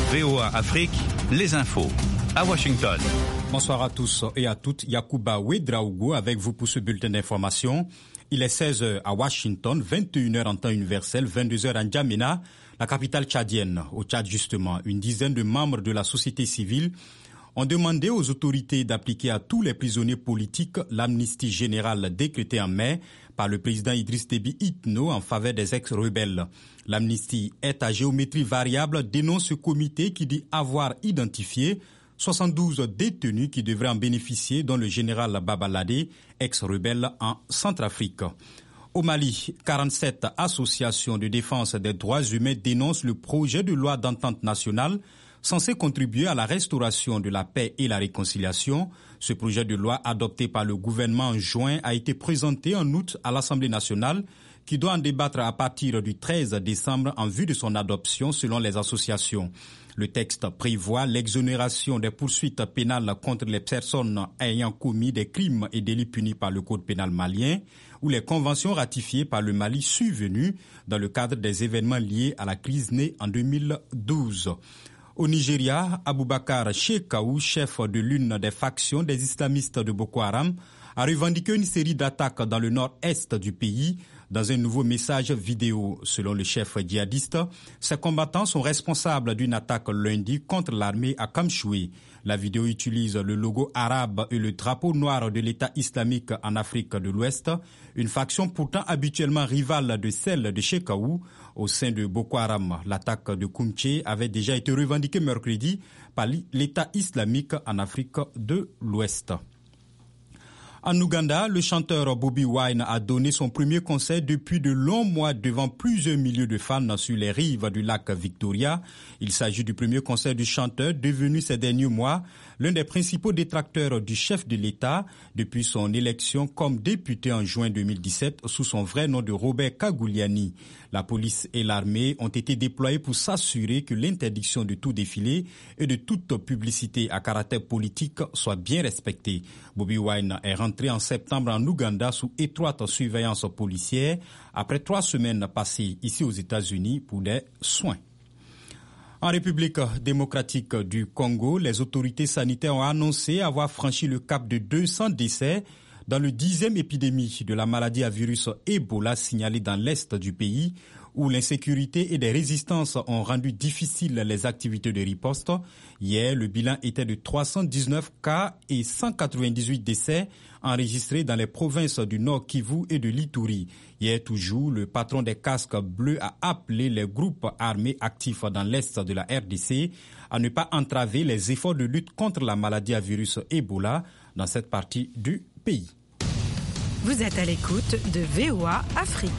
VOA Afrique, les infos. À Washington. Bonsoir à tous et à toutes. Yacouba Ouedraogo avec vous pour ce bulletin d'information. Il est 16h à Washington, 21h en temps universel, 22h à N'Djamena, la capitale tchadienne. Au Tchad justement, une dizaine de membres de la société civile ont demandé aux autorités d'appliquer à tous les prisonniers politiques l'amnistie générale décrétée en mai par le président Idriss Déby Itno en faveur des ex-rebelles. L'amnistie est à géométrie variable, dénonce ce comité qui dit avoir identifié 72 détenus qui devraient en bénéficier, dont le général Babalade, ex-rebelle en Centrafrique. Au Mali, 47 associations de défense des droits humains dénoncent le projet de loi d'entente nationale censé contribuer à la restauration de la paix et la réconciliation. Ce projet de loi adopté par le gouvernement en juin a été présenté en août à l'Assemblée nationale qui doit en débattre à partir du 13 décembre en vue de son adoption selon les associations. Le texte prévoit l'exonération des poursuites pénales contre les personnes ayant commis des crimes et délits punis par le Code pénal malien ou les conventions ratifiées par le Mali survenues dans le cadre des événements liés à la crise née en 2012. Au Nigeria, Aboubakar Shekau, chef de l'une des factions des islamistes de Boko Haram, a revendiqué une série d'attaques dans le nord-est du pays dans un nouveau message vidéo. Selon le chef djihadiste, ces combattants sont responsables d'une attaque lundi contre l'armée à Kamchoué. La vidéo utilise le logo arabe et le drapeau noir de l'État islamique en Afrique de l'Ouest, une faction pourtant habituellement rivale de celle de Shekau au sein de Boko Haram. L'attaque de Koumché avait déjà été revendiquée mercredi par l'État islamique en Afrique de l'Ouest. En Ouganda, le chanteur Bobi Wine a donné son premier concert depuis de longs mois devant plusieurs milliers de fans sur les rives du lac Victoria. Il s'agit du premier concert du chanteur devenu ces derniers mois l'un des principaux détracteurs du chef de l'État depuis son élection comme député en juin 2017 sous son vrai nom de Robert Kyagulanyi. La police et l'armée ont été déployés pour s'assurer que l'interdiction de tout défilé et de toute publicité à caractère politique soit bien respectée. Bobi Wine est rentré en septembre en Ouganda sous étroite surveillance policière après 3 semaines passées ici aux États-Unis pour des soins. En République démocratique du Congo, les autorités sanitaires ont annoncé avoir franchi le cap de 200 décès dans le 10e épidémie de la maladie à virus Ebola signalée dans l'est du pays, où l'insécurité et des résistances ont rendu difficiles les activités de riposte. Hier, le bilan était de 319 cas et 198 décès enregistrés dans les provinces du Nord Kivu et de l'Ituri. Hier toujours, le patron des casques bleus a appelé les groupes armés actifs dans l'est de la RDC à ne pas entraver les efforts de lutte contre la maladie à virus Ebola dans cette partie du pays. Vous êtes à l'écoute de VOA Afrique.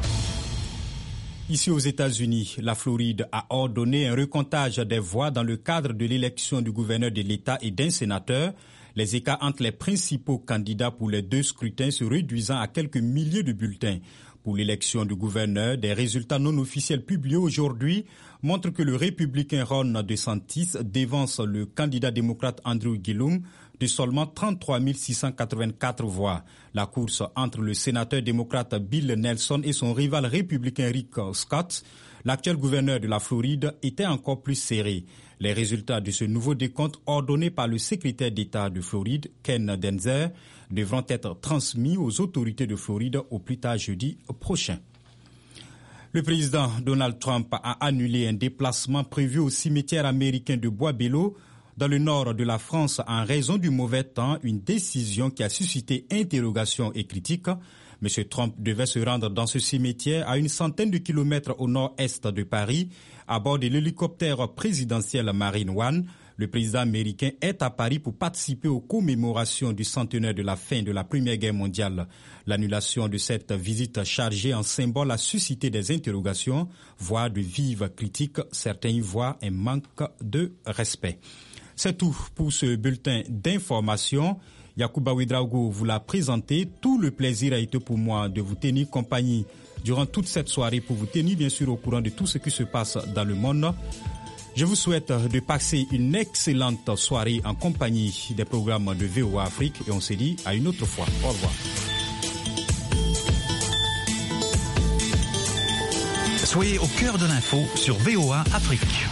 Ici aux États-Unis, la Floride a ordonné un recomptage des voix dans le cadre de l'élection du gouverneur de l'État et d'un sénateur, les écarts entre les principaux candidats pour les 2 scrutins se réduisant à quelques milliers de bulletins. Pour l'élection du gouverneur, des résultats non officiels publiés aujourd'hui montrent que le républicain Ron DeSantis dévance le candidat démocrate Andrew Gillum de seulement 33 684 voix. La course entre le sénateur démocrate Bill Nelson et son rival républicain Rick Scott, l'actuel gouverneur de la Floride, était encore plus serrée. Les résultats de ce nouveau décompte ordonné par le secrétaire d'État de Floride, Ken Denzer, devront être transmis aux autorités de Floride au plus tard jeudi prochain. Le président Donald Trump a annulé un déplacement prévu au cimetière américain de Bois-Bello dans le nord de la France en raison du mauvais temps, une décision qui a suscité interrogations et critiques. M. Trump devait se rendre dans ce cimetière à une centaine de kilomètres au nord-est de Paris à bord de l'hélicoptère présidentiel Marine One. Le président américain est à Paris pour participer aux commémorations du centenaire de la fin de la Première Guerre mondiale. L'annulation de cette visite chargée en symbole a suscité des interrogations, voire de vives critiques. Certains y voient un manque de respect. C'est tout pour ce bulletin d'information. Yacouba Ouedraogo vous l'a présenté. Tout le plaisir a été pour moi de vous tenir compagnie durant toute cette soirée pour vous tenir bien sûr au courant de tout ce qui se passe dans le monde. Je vous souhaite de passer une excellente soirée en compagnie des programmes de VOA Afrique et on se dit à une autre fois. Au revoir. Soyez au cœur de l'info sur VOA Afrique.